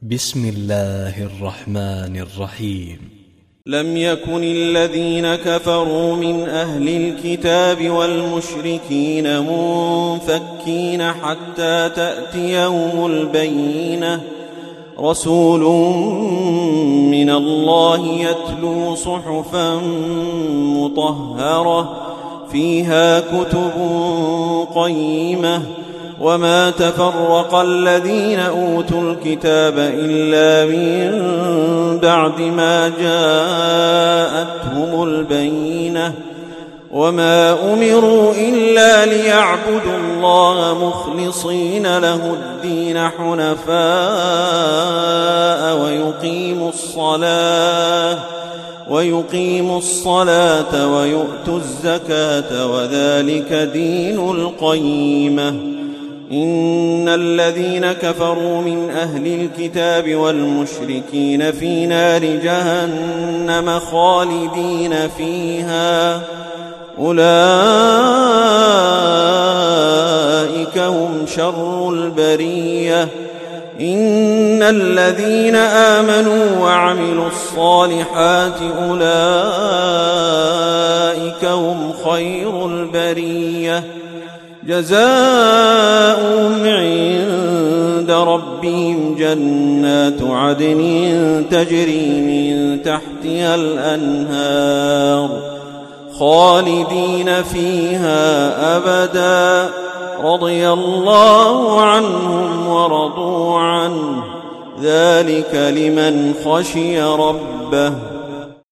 بسم الله الرحمن الرحيم. لم يكن الذين كفروا من أهل الكتاب والمشركين منفكين حتى تأتيهم البينة، رسول من الله يتلو صحفا مطهرة فيها كتب قيمة، وما تفرق الذين أوتوا الكتاب إلا من بعد ما جاءتهم البينة، وما أمروا إلا ليعبدوا الله مخلصين له الدين حنفاء ويقيموا الصلاة ويؤتوا الزكاة وذلك دين القيمة. إن الذين كفروا من أهل الكتاب والمشركين في نار جهنم خالدين فيها، أولئك هم شر البرية. إن الذين آمنوا وعملوا الصالحات أولئك هم خير البرية، جزاؤهم عند ربهم جنات عدن تجري من تحتها الأنهار خالدين فيها أبدا، رضي الله عنهم ورضوا عنه، ذلك لمن خشي ربه.